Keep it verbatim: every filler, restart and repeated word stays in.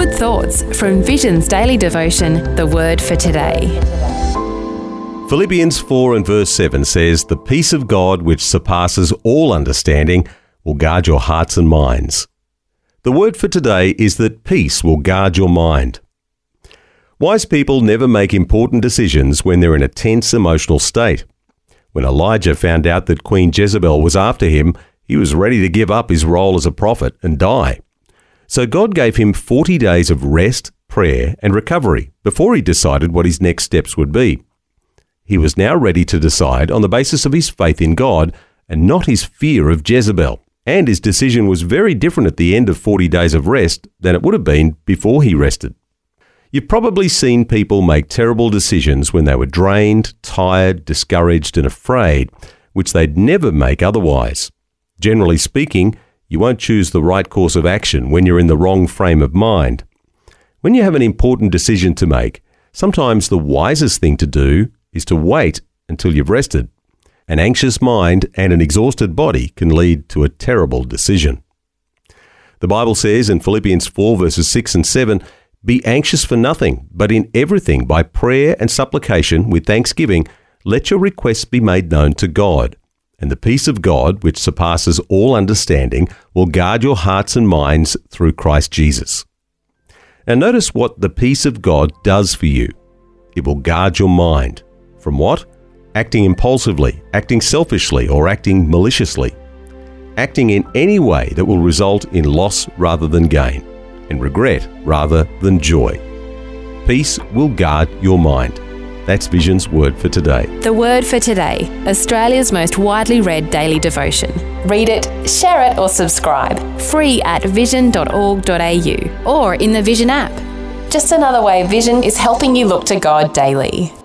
Good thoughts from Vision's daily devotion, The Word for Today. Philippians four and verse seven says, "The peace of God which surpasses all understanding will guard your hearts and minds." The word for today is that peace will guard your mind. Wise people never make important decisions when they're in a tense emotional state. When Elijah found out that Queen Jezebel was after him, he was ready to give up his role as a prophet and die. So God gave him forty days of rest, prayer, and recovery before he decided what his next steps would be. He was now ready to decide on the basis of his faith in God and not his fear of Jezebel. And his decision was very different at the end of forty days of rest than it would have been before he rested. You've probably seen people make terrible decisions when they were drained, tired, discouraged, and afraid, which they'd never make otherwise. Generally speaking, you won't choose the right course of action when you're in the wrong frame of mind. When you have an important decision to make, sometimes the wisest thing to do is to wait until you've rested. An anxious mind and an exhausted body can lead to a terrible decision. The Bible says in Philippians four verses six and seven, "Be anxious for nothing, but in everything by prayer and supplication with thanksgiving, let your requests be made known to God. And the peace of God, which surpasses all understanding, will guard your hearts and minds through Christ Jesus." Now notice what the peace of God does for you. It will guard your mind. From what? Acting impulsively, acting selfishly, or acting maliciously. Acting in any way that will result in loss rather than gain, and regret rather than joy. Peace will guard your mind. That's Vision's Word for Today. The Word for Today, Australia's most widely read daily devotion. Read it, share it, or subscribe. Free at vision dot org dot a u or in the Vision app. Just another way Vision is helping you look to God daily.